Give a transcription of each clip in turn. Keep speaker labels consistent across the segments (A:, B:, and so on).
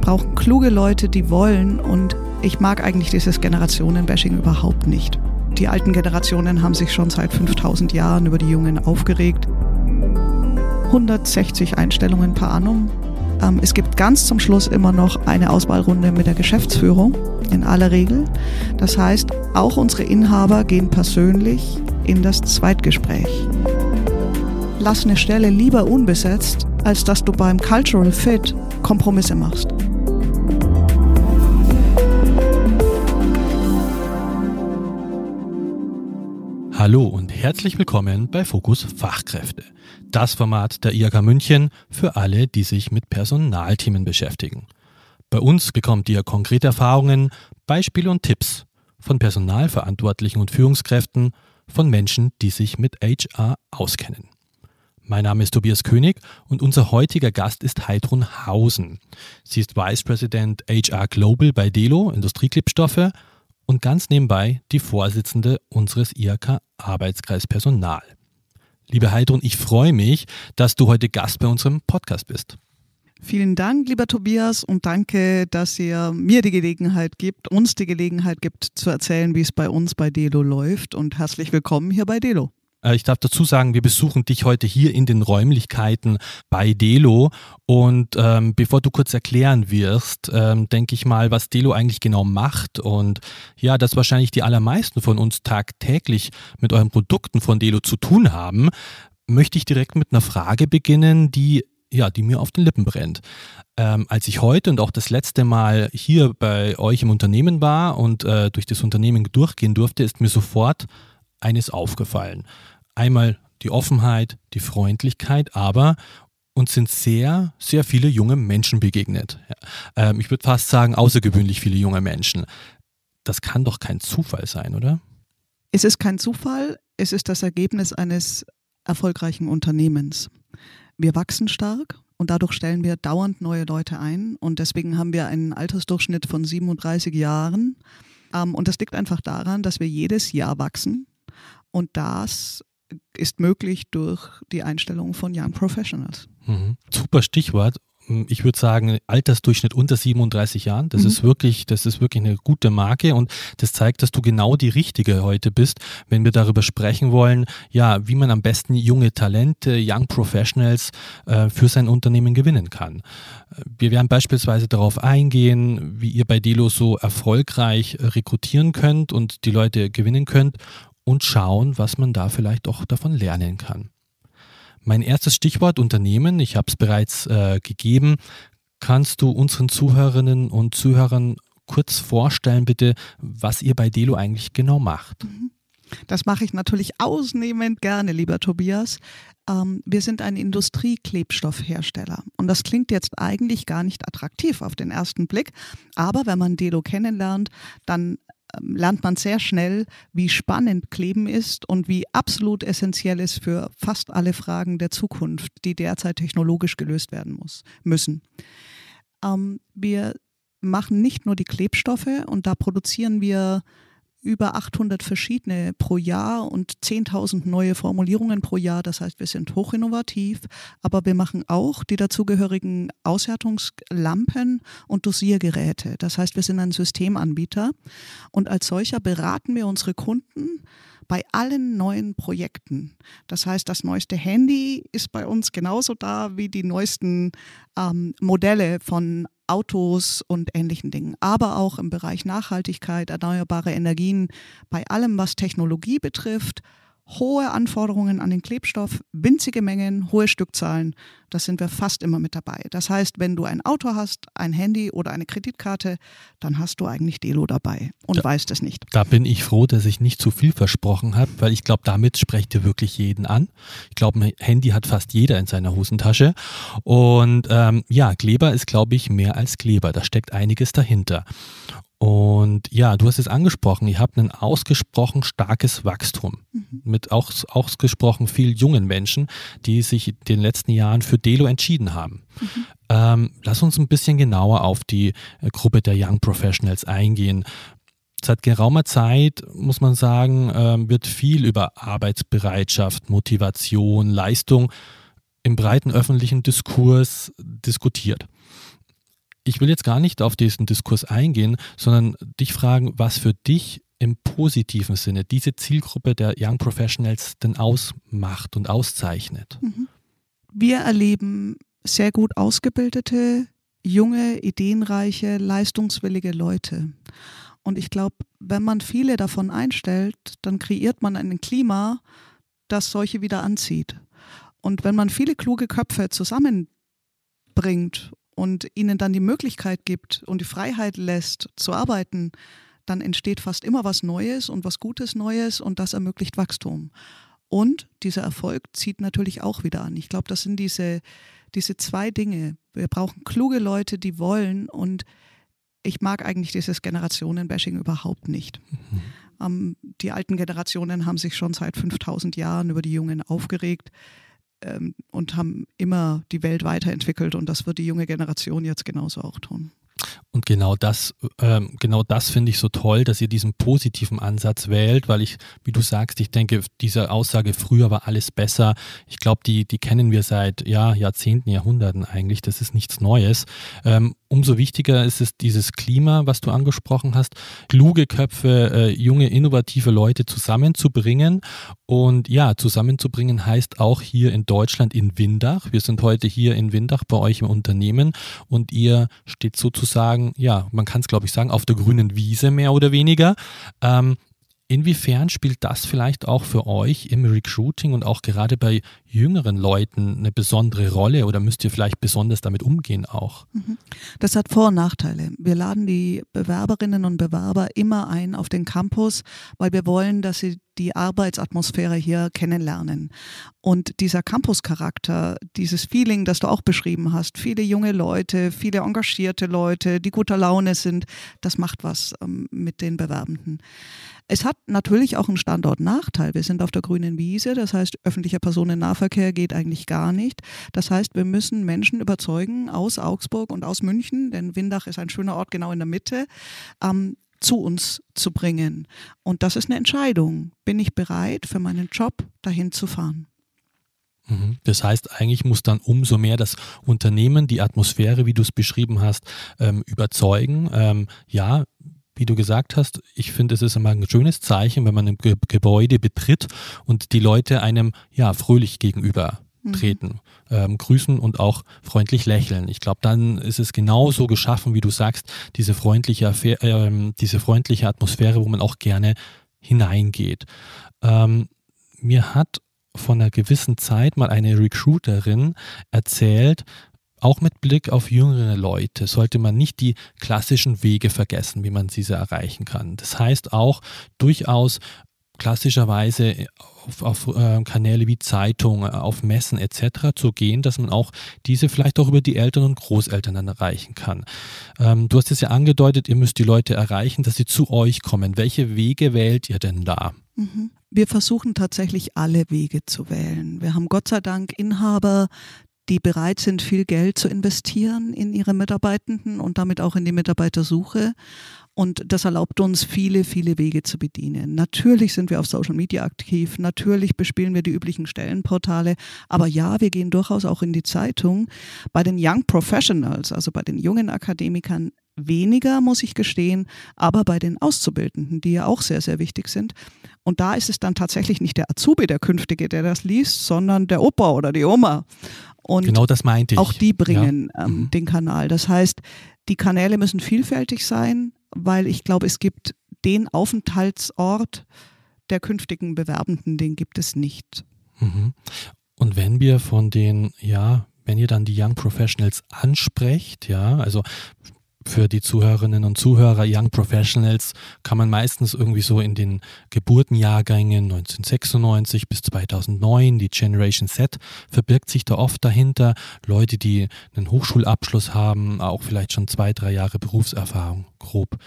A: brauchen kluge Leute, die wollen, und ich mag eigentlich dieses Generationenbashing überhaupt nicht. Die alten Generationen haben sich schon seit 5000 Jahren über die Jungen aufgeregt. 160 Einstellungen per annum. Es gibt ganz zum Schluss immer noch eine Auswahlrunde mit der Geschäftsführung, in aller Regel. Das heißt, auch unsere Inhaber gehen persönlich in das Zweitgespräch. Lass eine Stelle lieber unbesetzt, als dass du beim Cultural Fit Kompromisse machst.
B: Hallo und herzlich willkommen bei Fokus Fachkräfte, das Format der IHK München für alle, die sich mit Personalthemen beschäftigen. Bei uns bekommt ihr konkrete Erfahrungen, Beispiele und Tipps von Personalverantwortlichen und Führungskräften, von Menschen, die sich mit HR auskennen. Mein Name ist Tobias König und unser heutiger Gast ist Heidrun Hausen. Sie ist Vice President HR Global bei Delo Industrieklebstoffe und ganz nebenbei die Vorsitzende unseres IHK Arbeitskreis Personal. Liebe Heidrun, ich freue mich, dass du heute Gast bei unserem Podcast bist.
A: Vielen Dank, lieber Tobias, und danke, dass ihr mir die Gelegenheit gibt, uns die Gelegenheit gibt, zu erzählen, wie es bei uns bei Delo läuft, und herzlich willkommen hier bei Delo.
B: Ich darf dazu sagen, wir besuchen dich heute hier in den Räumlichkeiten bei Delo und bevor du kurz erklären wirst, denke ich mal, was Delo eigentlich genau macht und ja, dass wahrscheinlich die allermeisten von uns tagtäglich mit euren Produkten von Delo zu tun haben, möchte ich direkt mit einer Frage beginnen, die mir auf den Lippen brennt. Als ich heute und auch das letzte Mal hier bei euch im Unternehmen war und durch das Unternehmen durchgehen durfte, ist mir sofort eines aufgefallen. Einmal die Offenheit, die Freundlichkeit, aber uns sind sehr, sehr viele junge Menschen begegnet. Ich würde fast sagen, außergewöhnlich viele junge Menschen. Das kann doch kein Zufall sein, oder?
A: Es ist kein Zufall, es ist das Ergebnis eines erfolgreichen Unternehmens. Wir wachsen stark und dadurch stellen wir dauernd neue Leute ein und deswegen haben wir einen Altersdurchschnitt von 37 Jahren. Und das liegt einfach daran, dass wir jedes Jahr wachsen und das ist möglich durch die Einstellung von Young Professionals.
B: Super Stichwort. Ich würde sagen, Altersdurchschnitt unter 37 Jahren, das ist wirklich eine gute Marke und das zeigt, dass du genau die Richtige heute bist, wenn wir darüber sprechen wollen, ja, wie man am besten junge Talente, Young Professionals für sein Unternehmen gewinnen kann. Wir werden beispielsweise darauf eingehen, wie ihr bei Delo so erfolgreich rekrutieren könnt und die Leute gewinnen könnt und schauen, was man da vielleicht auch davon lernen kann. Mein erstes Stichwort Unternehmen, ich habe es bereits gegeben. Kannst du unseren Zuhörerinnen und Zuhörern kurz vorstellen, bitte, was ihr bei Delo eigentlich genau macht?
A: Das mache ich natürlich ausnehmend gerne, lieber Tobias. Wir sind ein Industrieklebstoffhersteller und das klingt jetzt eigentlich gar nicht attraktiv auf den ersten Blick, aber wenn man Delo kennenlernt, dann lernt man sehr schnell, wie spannend Kleben ist und wie absolut essentiell es für fast alle Fragen der Zukunft, die derzeit technologisch gelöst werden müssen. Wir machen nicht nur die Klebstoffe und da produzieren wir über 800 verschiedene pro Jahr und 10.000 neue Formulierungen pro Jahr. Das heißt, wir sind hochinnovativ, aber wir machen auch die dazugehörigen Aushärtungslampen und Dosiergeräte. Das heißt, wir sind ein Systemanbieter und als solcher beraten wir unsere Kunden bei allen neuen Projekten. Das heißt, das neueste Handy ist bei uns genauso da wie die neuesten Modelle von Autos und ähnlichen Dingen, aber auch im Bereich Nachhaltigkeit, erneuerbare Energien, bei allem, was Technologie betrifft, hohe Anforderungen an den Klebstoff, winzige Mengen, hohe Stückzahlen, das sind wir fast immer mit dabei. Das heißt, wenn du ein Auto hast, ein Handy oder eine Kreditkarte, dann hast du eigentlich Delo dabei und weißt es nicht.
B: Da bin ich froh, dass ich nicht zu viel versprochen habe, weil ich glaube, damit sprecht ihr wirklich jeden an. Ich glaube, ein Handy hat fast jeder in seiner Hosentasche und Kleber ist, glaube ich, mehr als Kleber. Da steckt einiges dahinter. Und ja, du hast es angesprochen, ihr habt ein ausgesprochen starkes Wachstum mit auch ausgesprochen viel jungen Menschen, die sich in den letzten Jahren für Delo entschieden haben. Lass uns ein bisschen genauer auf die Gruppe der Young Professionals eingehen. Seit geraumer Zeit, muss man sagen, wird viel über Arbeitsbereitschaft, Motivation, Leistung im breiten öffentlichen Diskurs diskutiert. Ich will jetzt gar nicht auf diesen Diskurs eingehen, sondern dich fragen, was für dich im positiven Sinne diese Zielgruppe der Young Professionals denn ausmacht und auszeichnet.
A: Wir erleben sehr gut ausgebildete, junge, ideenreiche, leistungswillige Leute. Und ich glaube, wenn man viele davon einstellt, dann kreiert man ein Klima, das solche wieder anzieht. Und wenn man viele kluge Köpfe zusammenbringt und ihnen dann die Möglichkeit gibt und die Freiheit lässt, zu arbeiten, dann entsteht fast immer was Neues und was Gutes Neues und das ermöglicht Wachstum. Und dieser Erfolg zieht natürlich auch wieder an. Ich glaube, das sind diese zwei Dinge. Wir brauchen kluge Leute, die wollen, und ich mag eigentlich dieses Generationenbashing überhaupt nicht. Die alten Generationen haben sich schon seit 5000 Jahren über die Jungen aufgeregt und haben immer die Welt weiterentwickelt, und das wird die junge Generation jetzt genauso auch tun.
B: Und genau das finde ich so toll, dass ihr diesen positiven Ansatz wählt, weil ich, wie du sagst, ich denke, diese Aussage, früher war alles besser, ich glaube, die kennen wir seit Jahrzehnten, Jahrhunderten eigentlich, das ist nichts Neues. Umso wichtiger ist es, dieses Klima, was du angesprochen hast, kluge Köpfe, junge, innovative Leute zusammenzubringen. Und ja, zusammenzubringen heißt auch hier in Deutschland in Windach. Wir sind heute hier in Windach bei euch im Unternehmen und ihr steht sozusagen, ja, man kann es glaube ich sagen, auf der grünen Wiese mehr oder weniger. Inwiefern spielt das vielleicht auch für euch im Recruiting und auch gerade bei jüngeren Leuten eine besondere Rolle, oder müsst ihr vielleicht besonders damit umgehen auch?
A: Das hat Vor- und Nachteile. Wir laden die Bewerberinnen und Bewerber immer ein auf den Campus, weil wir wollen, dass sie die Arbeitsatmosphäre hier kennenlernen. Und dieser Campus-Charakter, dieses Feeling, das du auch beschrieben hast, viele junge Leute, viele engagierte Leute, die guter Laune sind, das macht was mit den Bewerbenden. Es hat natürlich auch einen Standortnachteil. Wir sind auf der grünen Wiese, das heißt, öffentlicher Personennahverkehr geht eigentlich gar nicht. Das heißt, wir müssen Menschen überzeugen aus Augsburg und aus München, denn Windach ist ein schöner Ort genau in der Mitte, zu uns zu bringen. Und das ist eine Entscheidung. Bin ich bereit, für meinen Job dahin zu fahren?
B: Das heißt, eigentlich muss dann umso mehr das Unternehmen, die Atmosphäre, wie du es beschrieben hast, überzeugen. Wie du gesagt hast, ich finde, es ist immer ein schönes Zeichen, wenn man ein Gebäude betritt und die Leute einem fröhlich gegenüber treten, grüßen und auch freundlich lächeln. Ich glaube, dann ist es genauso geschaffen, wie du sagst, diese freundliche Atmosphäre, wo man auch gerne hineingeht. Mir hat von einer gewissen Zeit mal eine Recruiterin erzählt, auch mit Blick auf jüngere Leute sollte man nicht die klassischen Wege vergessen, wie man diese erreichen kann. Das heißt auch durchaus klassischerweise auf Kanäle wie Zeitungen, auf Messen etc. zu gehen, dass man auch diese vielleicht auch über die Eltern und Großeltern dann erreichen kann. Du hast es ja angedeutet, ihr müsst die Leute erreichen, dass sie zu euch kommen. Welche Wege wählt ihr denn da?
A: Wir versuchen tatsächlich alle Wege zu wählen. Wir haben Gott sei Dank Inhaber, die bereit sind, viel Geld zu investieren in ihre Mitarbeitenden und damit auch in die Mitarbeitersuche. Und das erlaubt uns, viele, viele Wege zu bedienen. Natürlich sind wir auf Social Media aktiv, natürlich bespielen wir die üblichen Stellenportale, aber ja, wir gehen durchaus auch in die Zeitung. Bei den Young Professionals, also bei den jungen Akademikern, weniger, muss ich gestehen, aber bei den Auszubildenden, die ja auch sehr, sehr wichtig sind. Und da ist es dann tatsächlich nicht der Azubi, der Künftige, der das liest, sondern der Opa oder die Oma. Und
B: genau das meinte ich.
A: Auch die bringen den Kanal. Das heißt, die Kanäle müssen vielfältig sein, weil ich glaube, es gibt den Aufenthaltsort der künftigen Bewerbenden, den gibt es nicht.
B: Und wenn wir wenn ihr dann die Young Professionals ansprecht, also für die Zuhörerinnen und Zuhörer, Young Professionals kann man meistens irgendwie so in den Geburtenjahrgängen 1996 bis 2009, die Generation Z, verbirgt sich da oft dahinter. Leute, die einen Hochschulabschluss haben, auch vielleicht schon 2-3 Jahre Berufserfahrung, grob.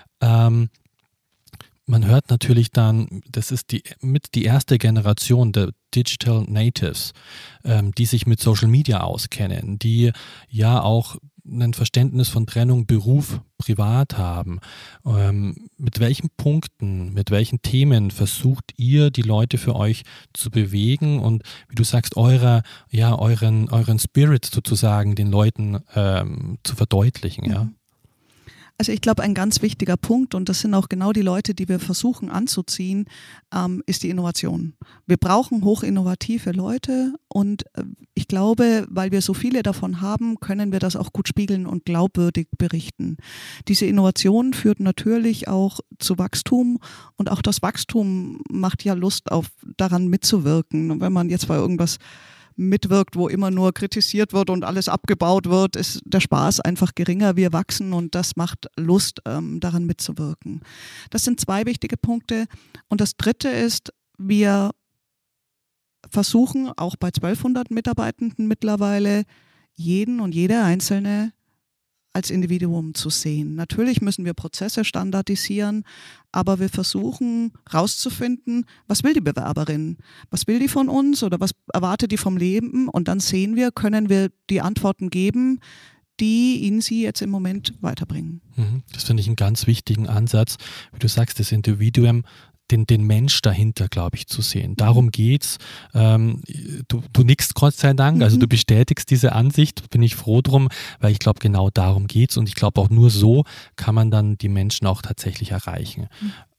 B: Man hört natürlich dann, das ist die erste Generation der Digital Natives, die sich mit Social Media auskennen, die ja auch ein Verständnis von Trennung Beruf, Privat haben. Mit welchen Punkten, mit welchen Themen versucht ihr, die Leute für euch zu bewegen und, wie du sagst, euren Spirit sozusagen den Leuten zu verdeutlichen, ja?
A: Also ich glaube, ein ganz wichtiger Punkt, und das sind auch genau die Leute, die wir versuchen anzuziehen, ist die Innovation. Wir brauchen hochinnovative Leute und ich glaube, weil wir so viele davon haben, können wir das auch gut spiegeln und glaubwürdig berichten. Diese Innovation führt natürlich auch zu Wachstum und auch das Wachstum macht ja Lust daran mitzuwirken. Und wenn man jetzt bei irgendwas mitwirkt, wo immer nur kritisiert wird und alles abgebaut wird, ist der Spaß einfach geringer. Wir wachsen und das macht Lust, daran mitzuwirken. Das sind 2 wichtige Punkte. Und das 3. ist, wir versuchen auch bei 1200 Mitarbeitenden mittlerweile jeden und jede Einzelne als Individuum zu sehen. Natürlich müssen wir Prozesse standardisieren, aber wir versuchen rauszufinden, was will die Bewerberin? Was will die von uns oder was erwartet die vom Leben? Und dann sehen wir, können wir die Antworten geben, die ihn sie jetzt im Moment weiterbringen.
B: Das finde ich einen ganz wichtigen Ansatz. Wie du sagst, das Individuum, den Mensch dahinter, glaube ich, zu sehen. Darum geht's. Du nickst, Gott sei Dank, also du bestätigst diese Ansicht, bin ich froh drum, weil ich glaube, genau darum geht's und ich glaube auch nur so kann man dann die Menschen auch tatsächlich erreichen.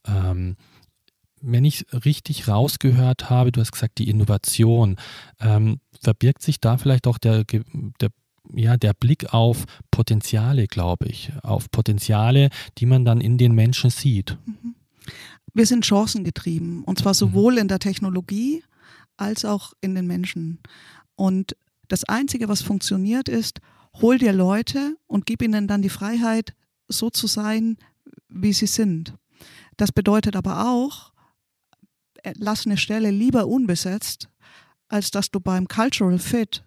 B: Wenn ich richtig rausgehört habe, du hast gesagt, die Innovation, verbirgt sich da vielleicht auch der Blick auf Potenziale, glaube ich, auf Potenziale, die man dann in den Menschen sieht.
A: Wir sind chancengetrieben und zwar sowohl in der Technologie als auch in den Menschen. Und das Einzige, was funktioniert, ist, hol dir Leute und gib ihnen dann die Freiheit, so zu sein, wie sie sind. Das bedeutet aber auch, lass eine Stelle lieber unbesetzt, als dass du beim Cultural Fit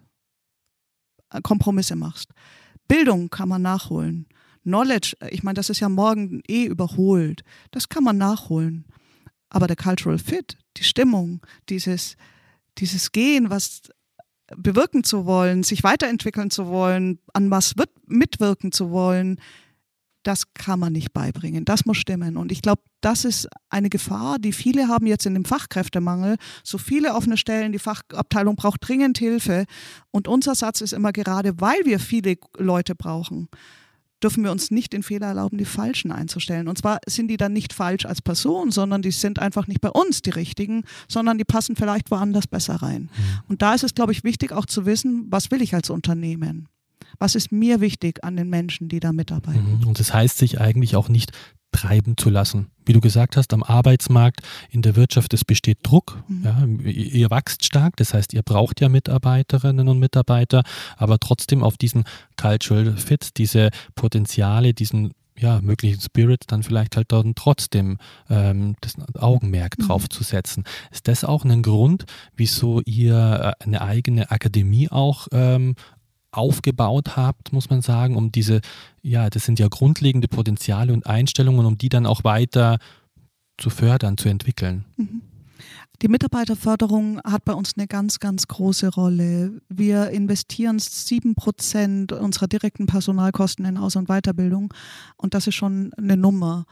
A: Kompromisse machst. Bildung kann man nachholen. Knowledge, ich meine, das ist ja morgen überholt. Das kann man nachholen. Aber der Cultural Fit, die Stimmung, dieses Gehen, was bewirken zu wollen, sich weiterentwickeln zu wollen, an was mitwirken zu wollen, das kann man nicht beibringen. Das muss stimmen. Und ich glaube, das ist eine Gefahr, die viele haben jetzt in dem Fachkräftemangel. So viele offene Stellen, die Fachabteilung braucht dringend Hilfe. Und unser Satz ist immer, gerade weil wir viele Leute brauchen, dürfen wir uns nicht den Fehler erlauben, die Falschen einzustellen. Und zwar sind die dann nicht falsch als Person, sondern die sind einfach nicht bei uns die Richtigen, sondern die passen vielleicht woanders besser rein. Und da ist es, glaube ich, wichtig auch zu wissen, was will ich als Unternehmen? Was ist mir wichtig an den Menschen, die da mitarbeiten?
B: Und das heißt, sich eigentlich auch nicht treiben zu lassen. Wie du gesagt hast, am Arbeitsmarkt, in der Wirtschaft, es besteht Druck. Ja, ihr wächst stark, das heißt, ihr braucht ja Mitarbeiterinnen und Mitarbeiter, aber trotzdem auf diesen Cultural Fit, diese Potenziale, diesen möglichen Spirit dann vielleicht halt dann trotzdem das Augenmerk drauf zu setzen. Ist das auch ein Grund, wieso ihr eine eigene Akademie auch aufgebaut habt, muss man sagen, um das sind ja grundlegende Potenziale und Einstellungen, um die dann auch weiter zu fördern, zu entwickeln?
A: Die Mitarbeiterförderung hat bei uns eine ganz, ganz große Rolle. Wir investieren 7% unserer direkten Personalkosten in Aus- und Weiterbildung und das ist schon eine Nummer.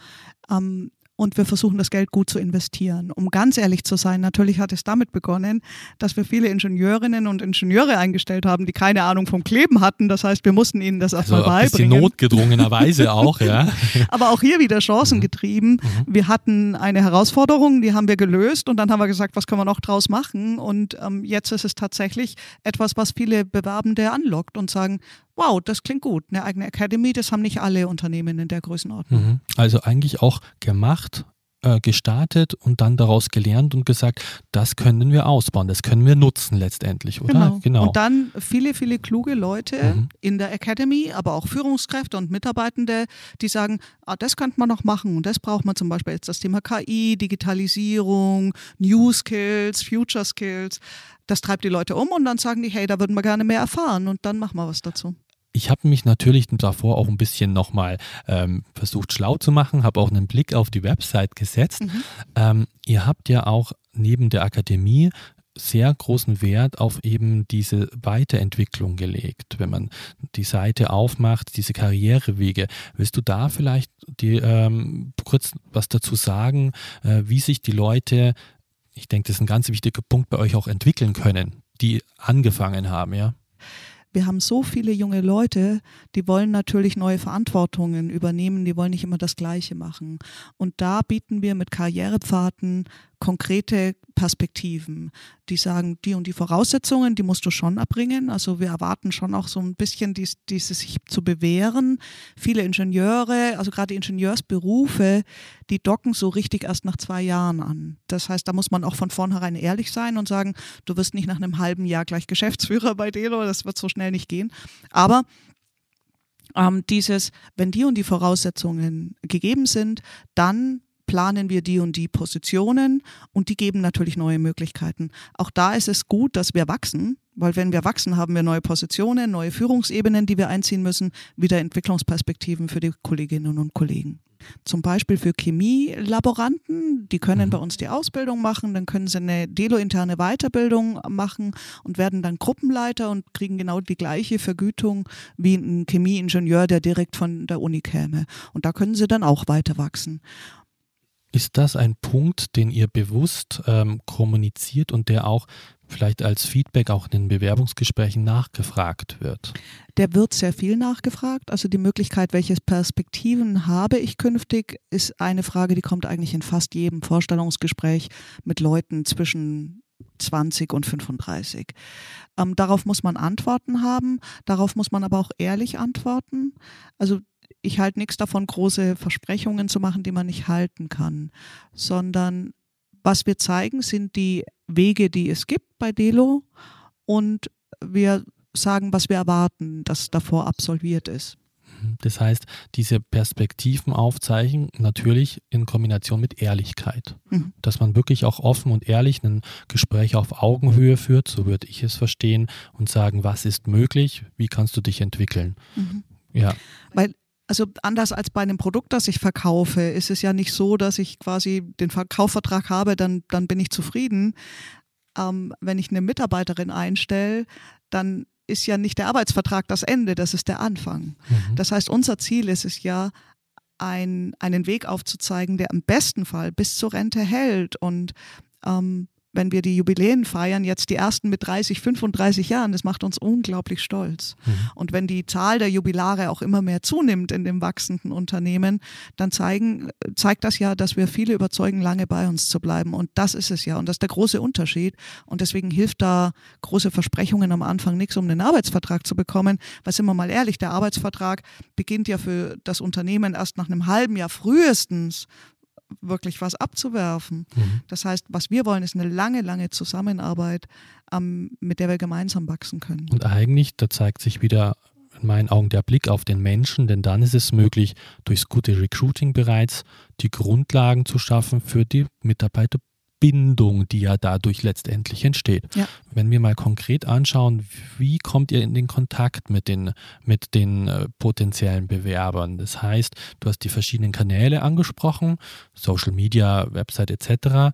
A: Und wir versuchen, das Geld gut zu investieren. Um ganz ehrlich zu sein, natürlich hat es damit begonnen, dass wir viele Ingenieurinnen und Ingenieure eingestellt haben, die keine Ahnung vom Kleben hatten. Das heißt, wir mussten ihnen das erstmal beibringen.
B: Ein bisschen notgedrungenerweise auch, ja.
A: Aber auch hier wieder chancengetrieben. Wir hatten eine Herausforderung, die haben wir gelöst und dann haben wir gesagt, was können wir noch draus machen? Und jetzt ist es tatsächlich etwas, was viele Bewerbende anlockt und sagen, wow, das klingt gut. Eine eigene Academy, das haben nicht alle Unternehmen in der Größenordnung.
B: Also eigentlich auch gemacht, gestartet und dann daraus gelernt und gesagt, das können wir ausbauen, das können wir nutzen letztendlich, oder?
A: Genau. Und dann viele, viele kluge Leute in der Academy, aber auch Führungskräfte und Mitarbeitende, die sagen, das könnte man noch machen und das braucht man zum Beispiel jetzt das Thema KI, Digitalisierung, New Skills, Future Skills. Das treibt die Leute um und dann sagen die, hey, da würden wir gerne mehr erfahren und dann machen wir was dazu.
B: Ich habe mich natürlich davor auch ein bisschen nochmal versucht schlau zu machen, habe auch einen Blick auf die Website gesetzt. Ihr habt ja auch neben der Akademie sehr großen Wert auf eben diese Weiterentwicklung gelegt, wenn man die Seite aufmacht, diese Karrierewege. Willst du da vielleicht kurz was dazu sagen, wie sich die Leute, ich denke, das ist ein ganz wichtiger Punkt, bei euch auch entwickeln können, die angefangen haben, ja?
A: Wir haben so viele junge Leute, die wollen natürlich neue Verantwortungen übernehmen, die wollen nicht immer das Gleiche machen. Und da bieten wir mit Karrierepfaden konkrete Perspektiven, die sagen, die und die Voraussetzungen, die musst du schon erbringen. Also wir erwarten schon auch so ein bisschen dieses sich zu bewähren. Viele Ingenieure, also gerade Ingenieursberufe, die docken so richtig erst nach 2 Jahren an. Das heißt, da muss man auch von vornherein ehrlich sein und sagen, du wirst nicht nach einem halben Jahr gleich Geschäftsführer bei Delo, das wird so schnell nicht gehen. Aber wenn die und die Voraussetzungen gegeben sind, dann planen wir die und die Positionen und die geben natürlich neue Möglichkeiten. Auch da ist es gut, dass wir wachsen, weil wenn wir wachsen, haben wir neue Positionen, neue Führungsebenen, die wir einziehen müssen, wieder Entwicklungsperspektiven für die Kolleginnen und Kollegen. Zum Beispiel für Chemielaboranten, die können bei uns die Ausbildung machen, dann können sie eine Delo-interne Weiterbildung machen und werden dann Gruppenleiter und kriegen genau die gleiche Vergütung wie ein Chemieingenieur, der direkt von der Uni käme. Und da können sie dann auch weiter wachsen.
B: Ist das ein Punkt, den ihr bewusst kommuniziert und der auch vielleicht als Feedback auch in den Bewerbungsgesprächen nachgefragt wird?
A: Der wird sehr viel nachgefragt. Also die Möglichkeit, welche Perspektiven habe ich künftig, ist eine Frage, die kommt eigentlich in fast jedem Vorstellungsgespräch mit Leuten zwischen 20 und 35. Darauf muss man Antworten haben, darauf muss man aber auch ehrlich antworten. Also ich halte nichts davon, große Versprechungen zu machen, die man nicht halten kann, sondern was wir zeigen, sind die Wege, die es gibt bei Delo und wir sagen, was wir erwarten, dass davor absolviert ist.
B: Das heißt, diese Perspektiven aufzeichnen, natürlich in Kombination mit Ehrlichkeit. Dass man wirklich auch offen und ehrlich ein Gespräch auf Augenhöhe führt, so würde ich es verstehen, und sagen, was ist möglich, wie kannst du dich entwickeln. Ja.
A: Also anders als bei einem Produkt, das ich verkaufe, ist es ja nicht so, dass ich quasi den Kaufvertrag habe, dann bin ich zufrieden. Wenn ich eine Mitarbeiterin einstelle, dann ist ja nicht der Arbeitsvertrag das Ende, das ist der Anfang. Das heißt, unser Ziel ist es ja, einen Weg aufzuzeigen, der im besten Fall bis zur Rente hält. Und wenn wir die Jubiläen feiern, jetzt die ersten mit 30, 35 Jahren, das macht uns unglaublich stolz. Und wenn die Zahl der Jubilare auch immer mehr zunimmt in dem wachsenden Unternehmen, dann zeigt das ja, dass wir viele überzeugen, lange bei uns zu bleiben. Und das ist es ja. Und das ist der große Unterschied. Und deswegen hilft da große Versprechungen am Anfang nichts, um den Arbeitsvertrag zu bekommen. Weil, sind wir mal ehrlich, der Arbeitsvertrag beginnt ja für das Unternehmen erst nach einem halben Jahr frühestens wirklich was abzuwerfen. Das heißt, was wir wollen, ist eine lange, lange Zusammenarbeit, mit der wir gemeinsam wachsen können.
B: Und eigentlich, da zeigt sich wieder in meinen Augen der Blick auf den Menschen, denn dann ist es möglich, durchs gute Recruiting bereits die Grundlagen zu schaffen für die Mitarbeiterbindung, die ja dadurch letztendlich entsteht. Ja. Wenn wir mal konkret anschauen, wie kommt ihr in den Kontakt mit den potenziellen Bewerbern? Das heißt, du hast die verschiedenen Kanäle angesprochen, Social Media, Website etc.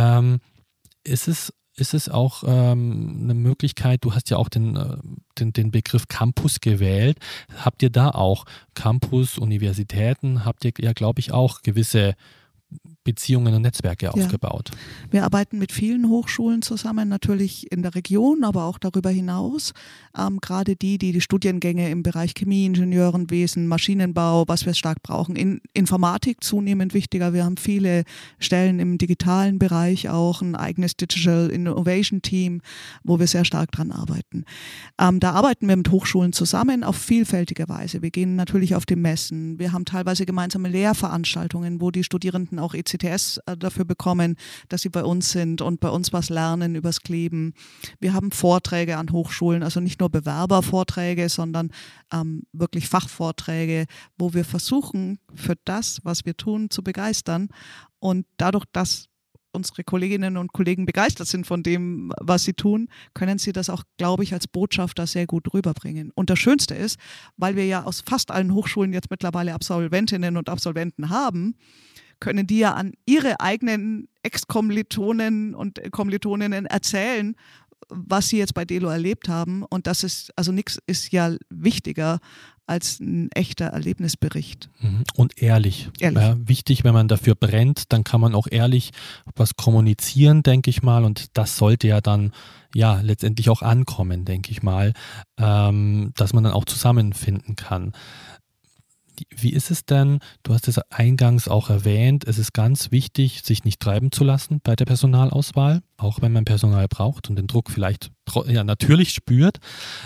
B: Ist es auch eine Möglichkeit, du hast ja auch den Begriff Campus gewählt, habt ihr da auch Campus, Universitäten, habt ihr ja, glaube ich, auch gewisse Beziehungen und Netzwerke aufgebaut.
A: Wir arbeiten mit vielen Hochschulen zusammen, natürlich in der Region, aber auch darüber hinaus. Gerade die Studiengänge im Bereich Chemie, Ingenieurenwesen, Maschinenbau, was wir stark brauchen. In Informatik zunehmend wichtiger. Wir haben viele Stellen im digitalen Bereich, auch ein eigenes Digital Innovation Team, wo wir sehr stark dran arbeiten. Da arbeiten wir mit Hochschulen zusammen auf vielfältige Weise. Wir gehen natürlich auf die Messen. Wir haben teilweise gemeinsame Lehrveranstaltungen, wo die Studierenden auch ECTS dafür bekommen, dass sie bei uns sind und bei uns was lernen übers Kleben. Wir haben Vorträge an Hochschulen, also nicht nur Bewerbervorträge, sondern wirklich Fachvorträge, wo wir versuchen, für das, was wir tun, zu begeistern. Und dadurch, dass unsere Kolleginnen und Kollegen begeistert sind von dem, was sie tun, können sie das auch, glaube ich, als Botschafter sehr gut rüberbringen. Und das Schönste ist, weil wir ja aus fast allen Hochschulen jetzt mittlerweile Absolventinnen und Absolventen haben, können die ja an ihre eigenen Ex-Kommilitonen und Kommilitoninnen erzählen, was sie jetzt bei Delo erlebt haben. Und das ist, also nichts ist ja wichtiger als ein echter Erlebnisbericht.
B: Und ehrlich.
A: Ehrlich.
B: Ja, wichtig, wenn man dafür brennt, dann kann man auch ehrlich was kommunizieren, denke ich mal. Und das sollte ja dann ja letztendlich auch ankommen, denke ich mal, dass man dann auch zusammenfinden kann. Wie ist es denn, du hast es eingangs auch erwähnt, es ist ganz wichtig, sich nicht treiben zu lassen bei der Personalauswahl, auch wenn man Personal braucht und den Druck vielleicht natürlich spürt.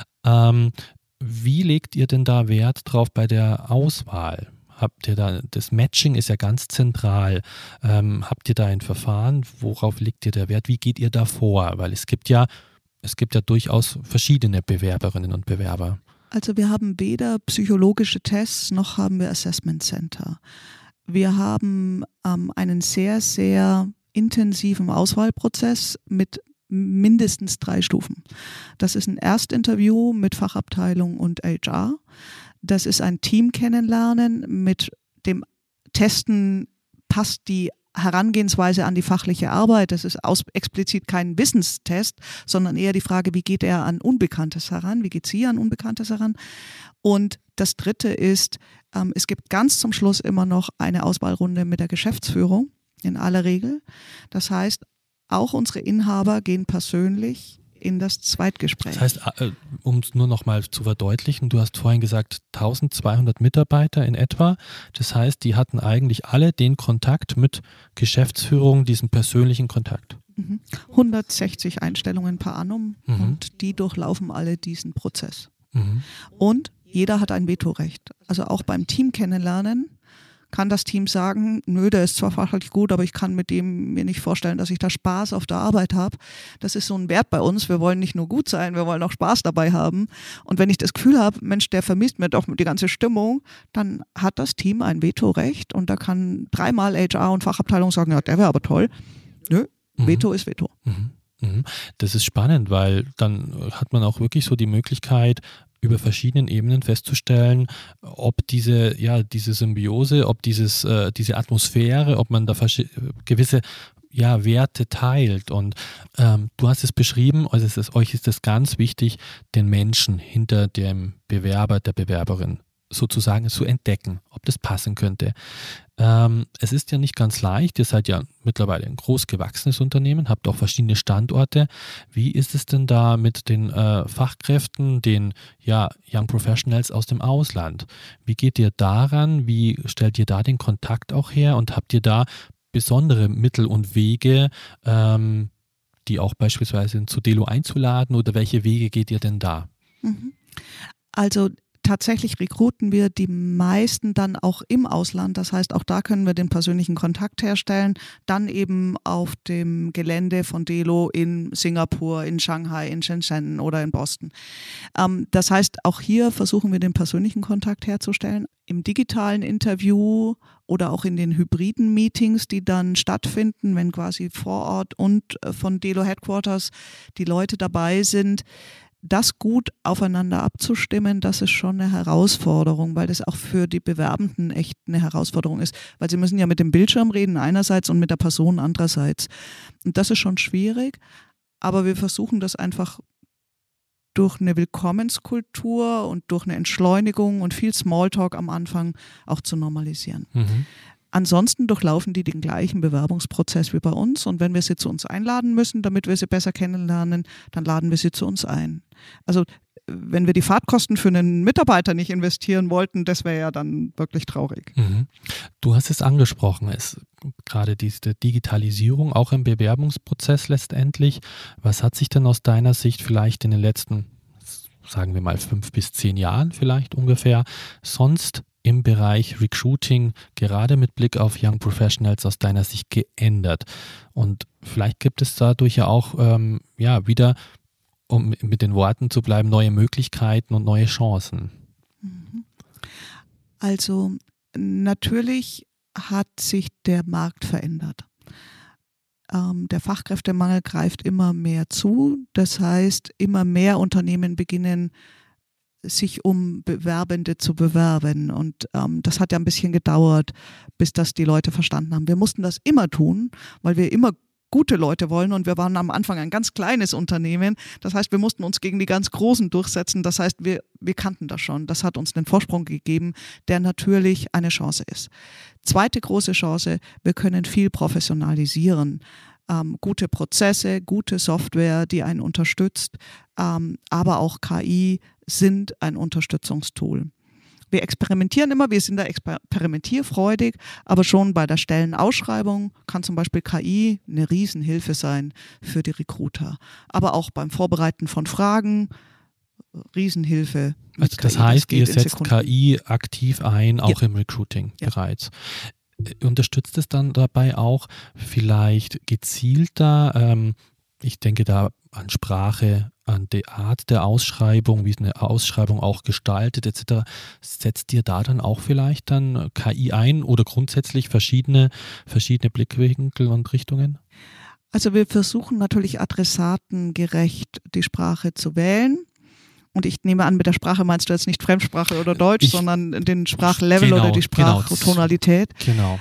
B: Wie legt ihr denn da Wert drauf bei der Auswahl? Habt ihr da, das Matching ist ja ganz zentral. Habt ihr da ein Verfahren? Worauf legt ihr da Wert? Wie geht ihr da vor? Weil es gibt ja durchaus verschiedene Bewerberinnen und Bewerber.
A: Also wir haben weder psychologische Tests noch haben wir Assessment Center. Wir haben einen sehr, sehr intensiven Auswahlprozess mit mindestens 3 Stufen. Das ist ein Erstinterview mit Fachabteilung und HR. Das ist ein Team kennenlernen mit dem Testen, passt die Herangehensweise an die fachliche Arbeit. Das ist explizit kein Wissenstest, sondern eher die Frage, wie geht er an Unbekanntes heran, wie geht sie an Unbekanntes heran. Und das Dritte ist, es gibt ganz zum Schluss immer noch eine Auswahlrunde mit der Geschäftsführung, in aller Regel. Das heißt, auch unsere Inhaber gehen persönlich in das Zweitgespräch.
B: Das heißt, um es nur noch mal zu verdeutlichen, du hast vorhin gesagt 1200 Mitarbeiter in etwa. Das heißt, die hatten eigentlich alle den Kontakt mit Geschäftsführung, diesen persönlichen Kontakt.
A: 160 Einstellungen per annum und die durchlaufen alle diesen Prozess. Und jeder hat ein Vetorecht. Also auch beim Team kennenlernen kann das Team sagen, nö, der ist zwar fachlich gut, aber ich kann mit dem mir nicht vorstellen, dass ich da Spaß auf der Arbeit habe. Das ist so ein Wert bei uns. Wir wollen nicht nur gut sein, wir wollen auch Spaß dabei haben. Und wenn ich das Gefühl habe, Mensch, der vermisst mir doch die ganze Stimmung, dann hat das Team ein Vetorecht und da kann 3-mal HR und Fachabteilung sagen, ja, der wäre aber toll. Nö, Veto ist Veto.
B: Das ist spannend, weil dann hat man auch wirklich so die Möglichkeit, über verschiedenen Ebenen festzustellen, ob diese Symbiose, ob diese Atmosphäre, ob man da gewisse Werte teilt. Und du hast es beschrieben, also euch ist es ganz wichtig, den Menschen hinter dem Bewerber, der Bewerberin sozusagen zu entdecken, ob das passen könnte. Es ist ja nicht ganz leicht, ihr seid ja mittlerweile ein groß gewachsenes Unternehmen, habt auch verschiedene Standorte. Wie ist es denn da mit den Fachkräften, den Young Professionals aus dem Ausland? Wie geht ihr daran? Wie stellt ihr da den Kontakt auch her? Und habt ihr da besondere Mittel und Wege, die auch beispielsweise zu Delo einzuladen, oder welche Wege geht ihr denn da?
A: Also tatsächlich rekruten wir die meisten dann auch im Ausland. Das heißt, auch da können wir den persönlichen Kontakt herstellen. Dann eben auf dem Gelände von Delo in Singapur, in Shanghai, in Shenzhen oder in Boston. Das heißt, auch hier versuchen wir den persönlichen Kontakt herzustellen. Im digitalen Interview oder auch in den hybriden Meetings, die dann stattfinden, wenn quasi vor Ort und von Delo Headquarters die Leute dabei sind. Das gut aufeinander abzustimmen, das ist schon eine Herausforderung, weil das auch für die Bewerbenden echt eine Herausforderung ist, weil sie müssen ja mit dem Bildschirm reden einerseits und mit der Person andererseits. Und das ist schon schwierig, aber wir versuchen das einfach durch eine Willkommenskultur und durch eine Entschleunigung und viel Smalltalk am Anfang auch zu normalisieren. Ansonsten durchlaufen die den gleichen Bewerbungsprozess wie bei uns, und wenn wir sie zu uns einladen müssen, damit wir sie besser kennenlernen, dann laden wir sie zu uns ein. Also wenn wir die Fahrtkosten für einen Mitarbeiter nicht investieren wollten, das wäre ja dann wirklich traurig.
B: Du hast es angesprochen, gerade diese Digitalisierung auch im Bewerbungsprozess letztendlich. Was hat sich denn aus deiner Sicht vielleicht in den letzten, sagen wir mal 5 bis 10 Jahren vielleicht ungefähr, sonst im Bereich Recruiting, gerade mit Blick auf Young Professionals, aus deiner Sicht geändert? Und vielleicht gibt es dadurch ja auch wieder, um mit den Worten zu bleiben, neue Möglichkeiten und neue Chancen.
A: Also natürlich hat sich der Markt verändert. Der Fachkräftemangel greift immer mehr zu. Das heißt, immer mehr Unternehmen beginnen sich um Bewerbende zu bewerben. Und das hat ja ein bisschen gedauert, bis das die Leute verstanden haben. Wir mussten das immer tun, weil wir immer gute Leute wollen und wir waren am Anfang ein ganz kleines Unternehmen. Das heißt, wir mussten uns gegen die ganz Großen durchsetzen. Das heißt, wir kannten das schon. Das hat uns einen Vorsprung gegeben, der natürlich eine Chance ist. Zweite große Chance, wir können viel professionalisieren. Gute Prozesse, gute Software, die einen unterstützt, aber auch KI sind ein Unterstützungstool. Wir experimentieren immer, wir sind da experimentierfreudig, aber schon bei der Stellenausschreibung kann zum Beispiel KI eine Riesenhilfe sein für die Recruiter. Aber auch beim Vorbereiten von Fragen, Riesenhilfe.
B: Also das heißt, ihr setzt KI aktiv ein, auch im Recruiting bereits. Unterstützt es dann dabei auch vielleicht gezielter, ich denke da an Sprache, an die Art der Ausschreibung, wie eine Ausschreibung auch gestaltet etc. Setzt ihr da dann auch vielleicht dann KI ein oder grundsätzlich verschiedene Blickwinkel und Richtungen?
A: Also wir versuchen natürlich adressatengerecht die Sprache zu wählen. Und ich nehme an, mit der Sprache meinst du jetzt nicht Fremdsprache oder Deutsch, sondern den Sprachlevel oder die Sprachtonalität.
B: Genau.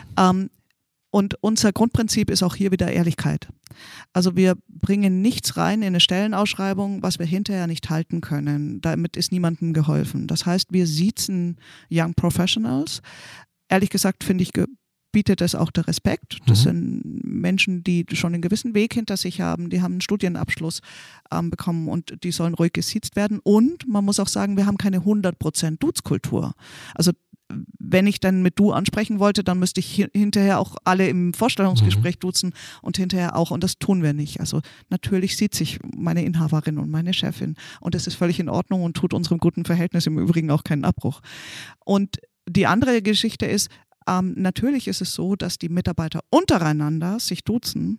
A: Und unser Grundprinzip ist auch hier wieder Ehrlichkeit. Also wir bringen nichts rein in eine Stellenausschreibung, was wir hinterher nicht halten können. Damit ist niemandem geholfen. Das heißt, wir siezen Young Professionals. Ehrlich gesagt finde ich, bietet es auch der Respekt. Das sind Menschen, die schon einen gewissen Weg hinter sich haben, die haben einen Studienabschluss bekommen und die sollen ruhig gesiezt werden. Und man muss auch sagen, wir haben keine 100% Dudes-Kultur. Also wenn ich dann mit Du ansprechen wollte, dann müsste ich hinterher auch alle im Vorstellungsgespräch duzen und hinterher auch, und das tun wir nicht. Also natürlich sieht sich meine Inhaberin und meine Chefin und das ist völlig in Ordnung und tut unserem guten Verhältnis im Übrigen auch keinen Abbruch. Und die andere Geschichte ist, natürlich ist es so, dass die Mitarbeiter untereinander sich duzen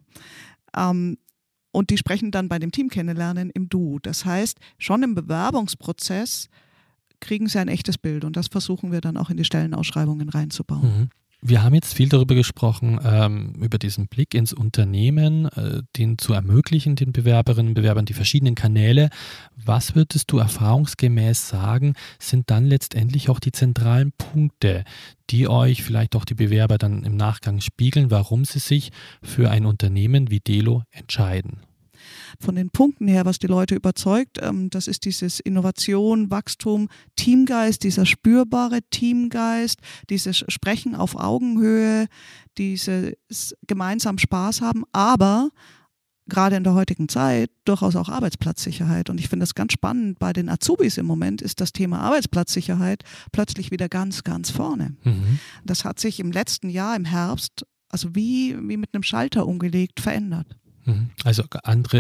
A: und die sprechen dann bei dem Team kennenlernen im Du. Das heißt, schon im Bewerbungsprozess kriegen sie ein echtes Bild und das versuchen wir dann auch in die Stellenausschreibungen reinzubauen.
B: Wir haben jetzt viel darüber gesprochen, über diesen Blick ins Unternehmen, den zu ermöglichen, den Bewerberinnen und Bewerbern, die verschiedenen Kanäle. Was würdest du erfahrungsgemäß sagen, sind dann letztendlich auch die zentralen Punkte, die euch vielleicht auch die Bewerber dann im Nachgang spiegeln, warum sie sich für ein Unternehmen wie Delo entscheiden?
A: Von den Punkten her, was die Leute überzeugt, das ist dieses Innovation, Wachstum, Teamgeist, dieser spürbare Teamgeist, dieses Sprechen auf Augenhöhe, dieses gemeinsam Spaß haben, aber gerade in der heutigen Zeit durchaus auch Arbeitsplatzsicherheit. Und ich finde das ganz spannend, bei den Azubis im Moment ist das Thema Arbeitsplatzsicherheit plötzlich wieder ganz, ganz vorne. Das hat sich im letzten Jahr im Herbst, also wie mit einem Schalter umgelegt, verändert.
B: Also andere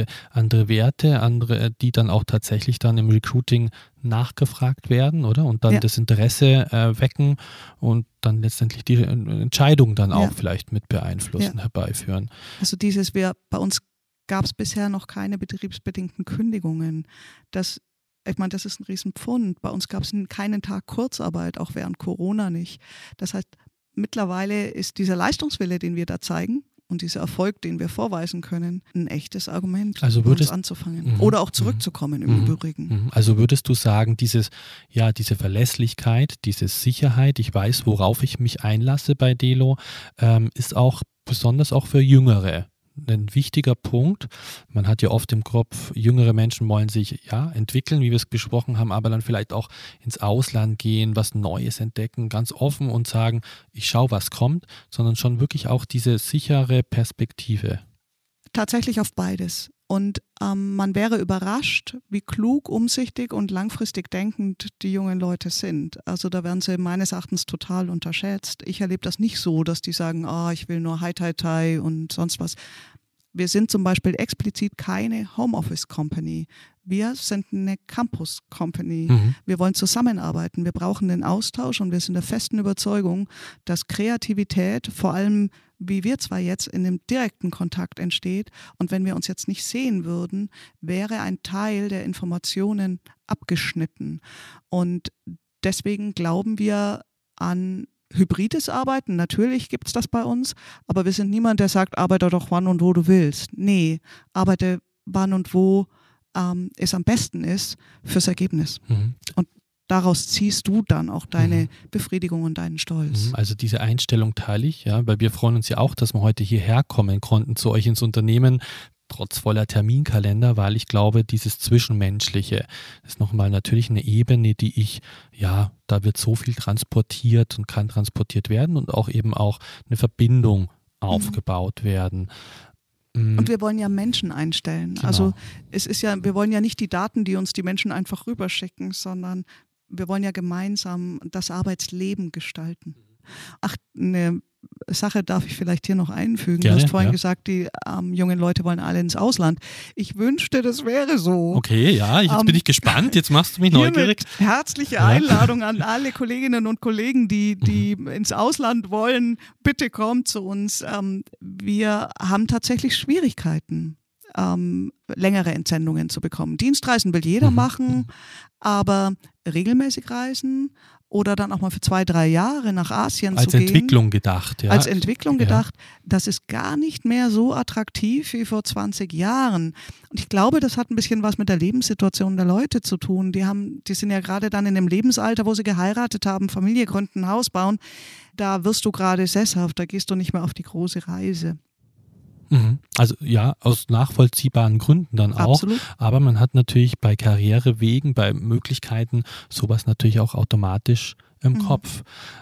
B: Werte, die dann auch tatsächlich dann im Recruiting nachgefragt werden, oder? Und dann das Interesse wecken und dann letztendlich die Entscheidung dann auch vielleicht mit beeinflussen, herbeiführen.
A: Also bei uns gab es bisher noch keine betriebsbedingten Kündigungen. Das ist ein Riesenpfund. Bei uns gab es keinen Tag Kurzarbeit, auch während Corona nicht. Das heißt, mittlerweile ist dieser Leistungswille, den wir da zeigen, und dieser Erfolg, den wir vorweisen können, ein echtes Argument, uns anzufangen. Oder auch zurückzukommen im Übrigen.
B: Also würdest du sagen, diese Verlässlichkeit, diese Sicherheit, ich weiß, worauf ich mich einlasse bei Delo, ist auch besonders auch für Jüngere ein wichtiger Punkt. Man hat ja oft im Kopf, jüngere Menschen wollen sich entwickeln, wie wir es besprochen haben, aber dann vielleicht auch ins Ausland gehen, was Neues entdecken, ganz offen und sagen, ich schaue, was kommt, sondern schon wirklich auch diese sichere Perspektive.
A: Tatsächlich auf beides. Und man wäre überrascht, wie klug, umsichtig und langfristig denkend die jungen Leute sind. Also da werden sie meines Erachtens total unterschätzt. Ich erlebe das nicht so, dass die sagen, ich will nur Hi-Tai-Tai und sonst was. Wir sind zum Beispiel explizit keine Homeoffice-Company. Wir sind eine Campus-Company. Wir wollen zusammenarbeiten. Wir brauchen den Austausch und wir sind der festen Überzeugung, dass Kreativität vor allem, wie wir zwar jetzt in dem direkten Kontakt entsteht und wenn wir uns jetzt nicht sehen würden, wäre ein Teil der Informationen abgeschnitten. Und deswegen glauben wir an hybrides Arbeiten. Natürlich gibt es das bei uns, aber wir sind niemand, der sagt, arbeite doch wann und wo du willst. Nee, arbeite wann und wo es am besten ist fürs Ergebnis. Und daraus ziehst du dann auch deine Befriedigung und deinen Stolz.
B: Also diese Einstellung teile ich, ja, weil wir freuen uns ja auch, dass wir heute hierher kommen konnten zu euch ins Unternehmen, trotz voller Terminkalender, weil ich glaube, dieses Zwischenmenschliche ist nochmal natürlich eine Ebene, die da wird so viel transportiert und kann transportiert werden und auch eben auch eine Verbindung aufgebaut werden.
A: Und wir wollen ja Menschen einstellen.
B: Genau.
A: Also wir wollen ja nicht die Daten, die uns die Menschen einfach rüberschicken, sondern wir wollen ja gemeinsam das Arbeitsleben gestalten. Ach, eine Sache darf ich vielleicht hier noch einfügen.
B: Gerne,
A: du hast vorhin gesagt, die jungen Leute wollen alle ins Ausland. Ich wünschte, das wäre so.
B: Okay, ja, jetzt bin ich gespannt. Jetzt machst du mich neugierig.
A: Herzliche Einladung an alle Kolleginnen und Kollegen, die ins Ausland wollen. Bitte kommt zu uns. Wir haben tatsächlich Schwierigkeiten, längere Entsendungen zu bekommen. Dienstreisen will jeder machen, aber regelmäßig reisen oder dann auch mal für 2-3 Jahre nach Asien zu gehen.
B: Als Entwicklung gedacht. Ja.
A: Als Entwicklung gedacht, das ist gar nicht mehr so attraktiv wie vor 20 Jahren. Und ich glaube, das hat ein bisschen was mit der Lebenssituation der Leute zu tun. Die sind ja gerade dann in dem Lebensalter, wo sie geheiratet haben, Familie gründen, Haus bauen. Da wirst du gerade sesshaft, da gehst du nicht mehr auf die große Reise.
B: Also ja, aus nachvollziehbaren Gründen dann auch.
A: Absolut.
B: Aber man hat natürlich bei Karrierewegen, bei Möglichkeiten sowas natürlich auch automatisch im Kopf.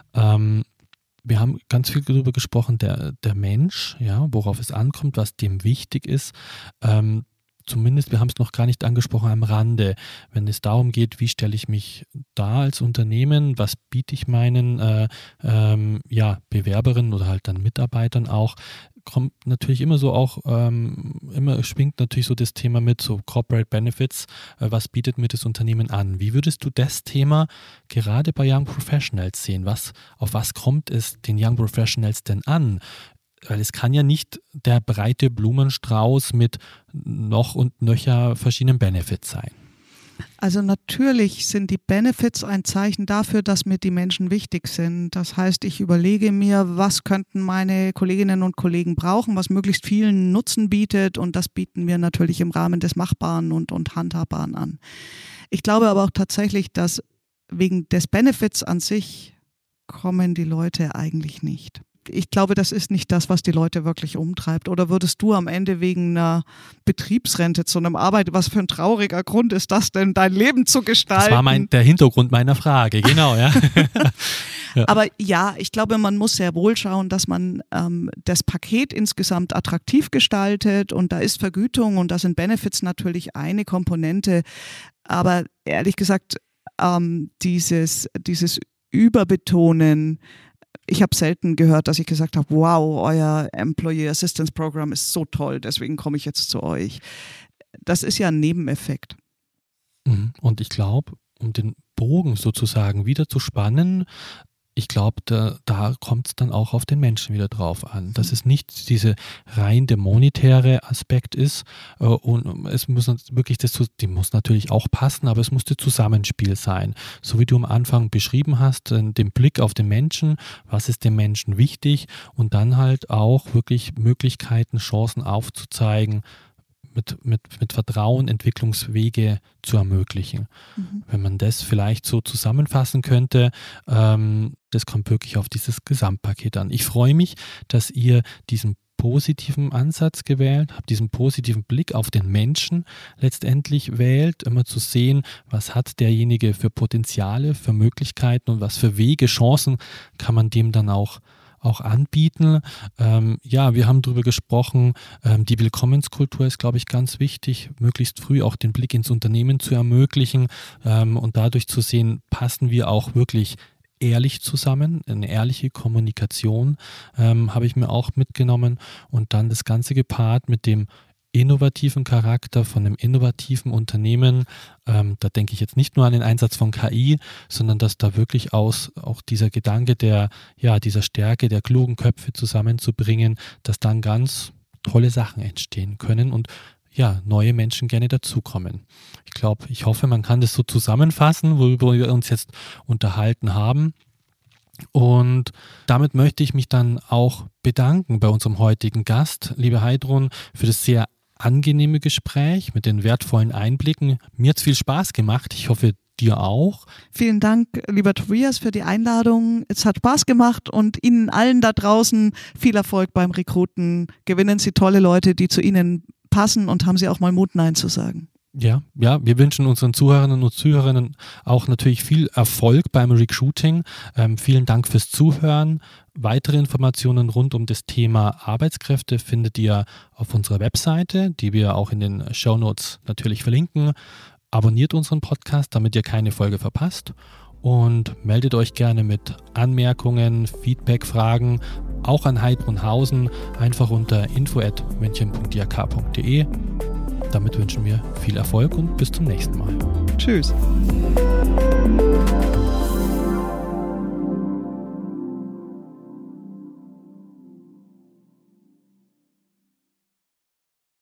B: Wir haben ganz viel darüber gesprochen, der Mensch, ja, worauf es ankommt, was dem wichtig ist. Zumindest, wir haben es noch gar nicht angesprochen am Rande, wenn es darum geht, wie stelle ich mich dar als Unternehmen, was biete ich meinen Bewerberinnen oder halt dann Mitarbeitern auch, kommt natürlich immer so auch, schwingt natürlich so das Thema mit, so Corporate Benefits, was bietet mir das Unternehmen an? Wie würdest du das Thema gerade bei Young Professionals sehen? Auf was kommt es den Young Professionals denn an? Weil es kann ja nicht der breite Blumenstrauß mit noch und nöcher verschiedenen Benefits sein.
A: Also natürlich sind die Benefits ein Zeichen dafür, dass mir die Menschen wichtig sind. Das heißt, ich überlege mir, was könnten meine Kolleginnen und Kollegen brauchen, was möglichst vielen Nutzen bietet, und das bieten wir natürlich im Rahmen des Machbaren und Handhabbaren an. Ich glaube aber auch tatsächlich, dass wegen des Benefits an sich kommen die Leute eigentlich nicht. Ich glaube, das ist nicht das, was die Leute wirklich umtreibt. Oder würdest du am Ende wegen einer Betriebsrente zu einem Arbeit, was für ein trauriger Grund ist das denn, dein Leben zu gestalten?
B: Das war der Hintergrund meiner Frage, genau, ja.
A: Ja. Aber ja, ich glaube, man muss sehr wohl schauen, dass man das Paket insgesamt attraktiv gestaltet, und da ist Vergütung und da sind Benefits natürlich eine Komponente. Aber ehrlich gesagt, dieses Überbetonen, ich habe selten gehört, dass ich gesagt habe, wow, euer Employee Assistance Program ist so toll, deswegen komme ich jetzt zu euch. Das ist ja ein Nebeneffekt.
B: Und ich glaube, um den Bogen sozusagen wieder zu spannen, ich glaube, da kommt es dann auch auf den Menschen wieder drauf an, dass es nicht diese rein der monetäre Aspekt ist, und es muss wirklich die muss natürlich auch passen, aber es muss das Zusammenspiel sein. So wie du am Anfang beschrieben hast, den Blick auf den Menschen, was ist dem Menschen wichtig, und dann halt auch wirklich Möglichkeiten, Chancen aufzuzeigen, mit Vertrauen Entwicklungswege zu ermöglichen. Wenn man das vielleicht so zusammenfassen könnte, das kommt wirklich auf dieses Gesamtpaket an. Ich freue mich, dass ihr diesen positiven Ansatz gewählt habt, diesen positiven Blick auf den Menschen letztendlich wählt, immer zu sehen, was hat derjenige für Potenziale, für Möglichkeiten und was für Wege, Chancen kann man dem dann auch anbieten. Wir haben darüber gesprochen, die Willkommenskultur ist, glaube ich, ganz wichtig, möglichst früh auch den Blick ins Unternehmen zu ermöglichen, und dadurch zu sehen, passen wir auch wirklich ehrlich zusammen, eine ehrliche Kommunikation habe ich mir auch mitgenommen, und dann das Ganze gepaart mit dem innovativen Charakter von einem innovativen Unternehmen. Da denke ich jetzt nicht nur an den Einsatz von KI, sondern dass da wirklich auch dieser Gedanke dieser Stärke der klugen Köpfe zusammenzubringen, dass dann ganz tolle Sachen entstehen können und neue Menschen gerne dazukommen. Ich hoffe, man kann das so zusammenfassen, worüber wir uns jetzt unterhalten haben. Und damit möchte ich mich dann auch bedanken bei unserem heutigen Gast, liebe Heidrun, für das sehr angenehme Gespräch mit den wertvollen Einblicken. Mir hat es viel Spaß gemacht. Ich hoffe, dir auch.
A: Vielen Dank, lieber Tobias, für die Einladung. Es hat Spaß gemacht und Ihnen allen da draußen viel Erfolg beim Rekruten. Gewinnen Sie tolle Leute, die zu Ihnen passen und haben Sie auch mal Mut, Nein zu sagen.
B: Ja, wir wünschen unseren Zuhörerinnen und Zuhörern auch natürlich viel Erfolg beim Recruiting. Vielen Dank fürs Zuhören. Weitere Informationen rund um das Thema Arbeitskräfte findet ihr auf unserer Webseite, die wir auch in den Shownotes natürlich verlinken. Abonniert unseren Podcast, damit ihr keine Folge verpasst und meldet euch gerne mit Anmerkungen, Feedback, Fragen, auch an Heidbrunn-Hausen, einfach unter info@münchen.diak.de. Damit wünschen wir viel Erfolg und bis zum nächsten Mal.
A: Tschüss.